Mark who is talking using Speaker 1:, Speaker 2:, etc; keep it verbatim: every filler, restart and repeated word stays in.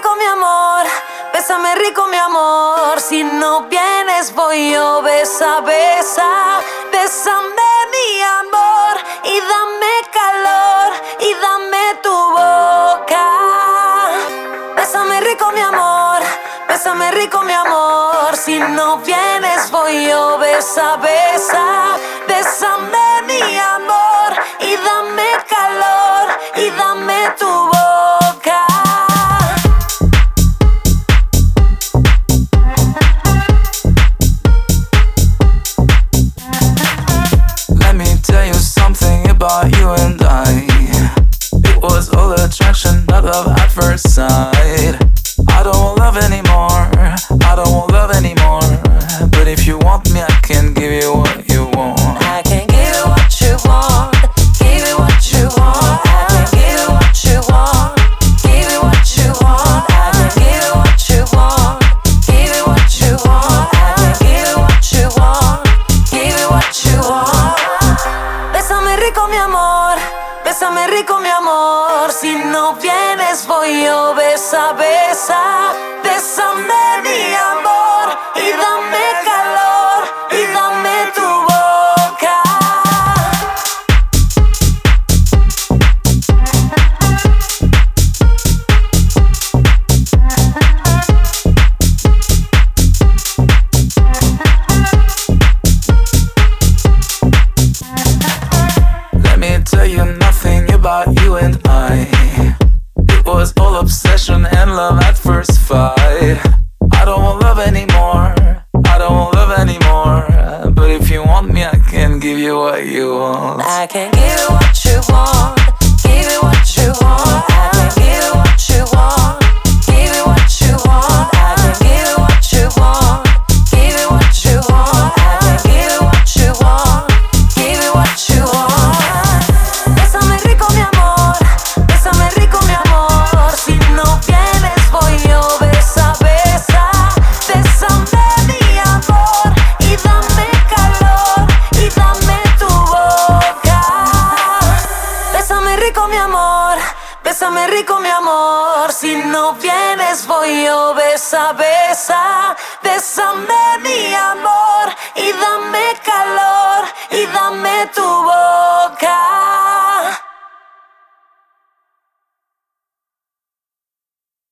Speaker 1: rico mi amor, bésame rico mi amor. Si no vienes voy yo, besa, besa. Bésame mi amor y dame calor y dame tu boca. Bésame rico mi amor, bésame rico mi amor. Si no vienes voy yo, besa, besa. Bésame mi amor y dame calor y dame tu boca.
Speaker 2: Let me tell you something about you and I. It was all attraction, not love at first sight. I don't want love anymore, I don't want love anymore. But if you want me, I can give you what you want.
Speaker 1: I can give you what you want, give you what you want. I can give you what you want, give you what you want. I can give you what you want, give you what you want. I can give you what you want, give you what you want. Bésame rico mi amor, bésame rico mi amor. Si no vienes voy yo, besa, besa. Bésame mi amor y dame calor y dame tu boca.
Speaker 2: Let me tell you nothing about you and I. It was all obsession and love at first fight. I don't want love anymore, I don't want love anymore. But if you want me, I can give you what you want.
Speaker 1: I can give you what you want, give you what you want. I can give you what you want, give you what you want. I can give you what you want, give you what you want. I can give you what you want, give you what you want. Bésame rico mi amor, bésame rico mi amor. Si no vienes voy yo, besa, besa. Bésame mi amor y dame calor y dame tu boca. Bésame rico mi amor, bésame rico mi amor. Si no vienes voy yo, besa, besa.